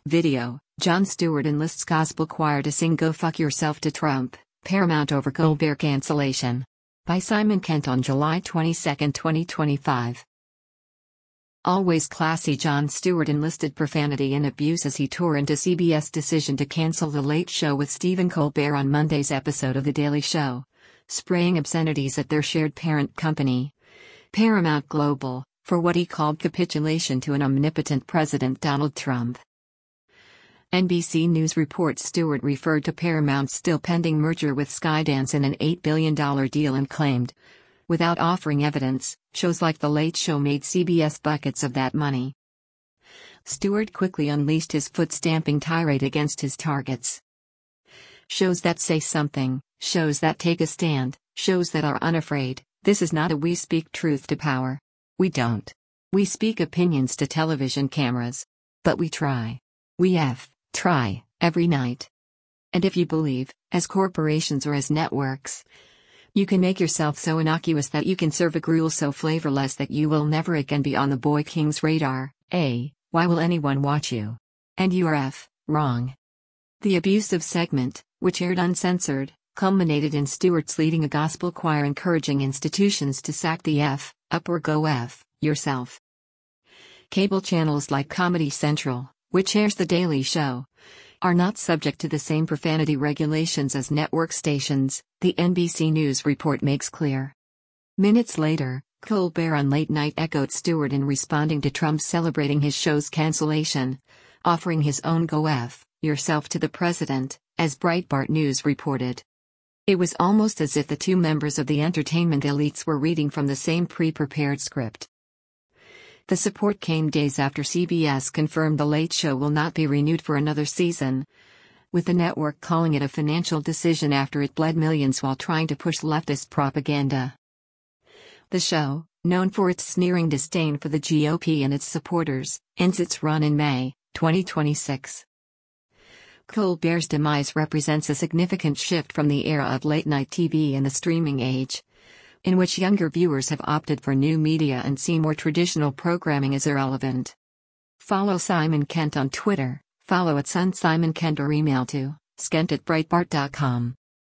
Video: Jon Stewart enlists gospel choir to sing "Go Fuck Yourself" to Trump, Paramount over Colbert cancellation. By Simon Kent on July 22, 2025. Always classy, Jon Stewart enlisted profanity and abuse as he tore into CBS' decision to cancel The Late Show with Stephen Colbert on Monday's episode of The Daily Show, spraying obscenities at their shared parent company, Paramount Global, for what he called capitulation to an omnipotent President Donald Trump. NBC News reports Stewart referred to Paramount's still-pending merger with Skydance in an $8 billion deal and claimed, without offering evidence, shows like The Late Show made CBS buckets of that money. Stewart quickly unleashed his foot-stamping tirade against his targets. Shows that say something, shows that take a stand, shows that are unafraid. This is not a "we speak truth to power." We don't. We speak opinions to television cameras. But we try. We try, every night. And if you believe, as corporations or as networks, you can make yourself so innocuous that you can serve a gruel so flavorless that you will never again be on the boy king's radar, why will anyone watch you? And you are wrong. The abusive segment, which aired uncensored, culminated in Stewart's leading a gospel choir encouraging institutions to sack the up or go yourself. Cable channels like Comedy Central, which airs The Daily Show, are not subject to the same profanity regulations as network stations, the NBC News report makes clear. Minutes later, Colbert on Late Night echoed Stewart in responding to Trump celebrating his show's cancellation, offering his own "Go yourself" to the president, as Breitbart News reported. It was almost as if the two members of the entertainment elites were reading from the same pre-prepared script. The support came days after CBS confirmed The Late Show will not be renewed for another season, with the network calling it a financial decision after it bled millions while trying to push leftist propaganda. The show, known for its sneering disdain for the GOP and its supporters, ends its run in May 2026. Colbert's demise represents a significant shift from the era of late-night TV and the streaming age, in which younger viewers have opted for new media and see more traditional programming as irrelevant. Follow Simon Kent on Twitter, follow @SunSimonKent or email to skent@breitbart.com.